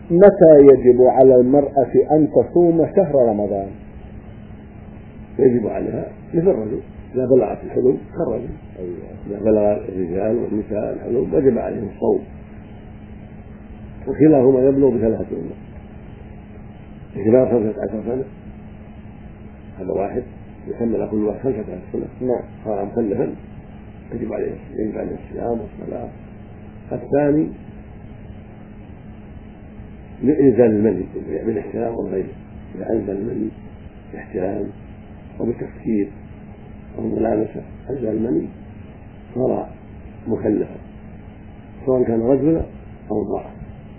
متى يجب على المرأة أن تصوم شهر رمضان؟ يجب عليها مثل الرجل إذا بلغت الحلم كالرجل، إذا بلغ الرجال والنساء الحلم وجب عليهم الصوم، وكلاهما يبلغ ب3 أمور. إجماع 15 سنة هذا واحد، يكمل كل واحد 15 سنة صار مكلفا يجب عليه الصيام والصلاة. الثاني لإنزال المني بالاحتلام وغيره، إذا أنزل المني باحتلام وبالتفكير أو ملامسة أنزل المني صار مكلفا سواء كان رجلا أو امرأة.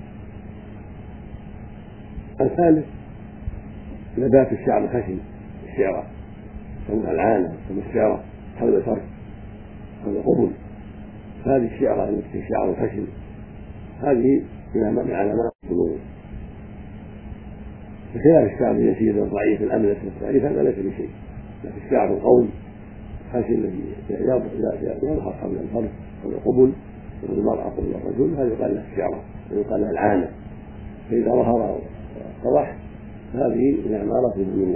الثالث نبات الشعر الخشن، الشعرة يسمونها العانة، يسمونها الشعرة حول الفرج حول القبل، هذه الشعرة التي شعر الخشن هذه من علامات البلوغ، بخلاف الشعر اليسير الضعيف الأملس الضعيف هذا ليس بشيء، لكن الشعر القوي الخشن الذي يظهر حول الفرج حول القبل والمرأة قبل الرجل هذا يقال له الشعرة ويقال له العانة، فإذا ظهر واتضح هذه من علامات البلوغ.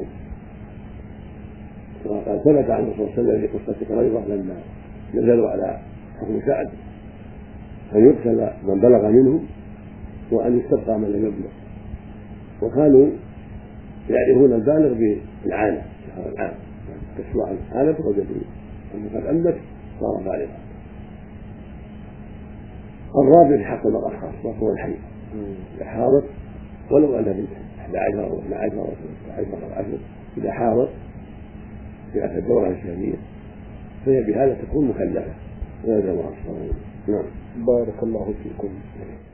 وقد ثبت عن الرسول صلى الله عليه وسلم في قصة قريظة لما نزلوا على حكم سعد أن يقتل من بلغ منه وأن يستبقى من لم يبلغ، وكانوا يعرفون البالغ بالعانة، شهر العانة تسوى العانة وجدوا أنه قد أمت صار بالغا. الرابع في حق المرأة خاصة هو الحي، إذا حاضت ولو أنها بنت 11 أو 12 أو 13 أو 10 إذا حاضت في أثر الدورة الشهرية فهي بهذا تكون مكلفة ويلزمها الصوم. بارك الله فيكم.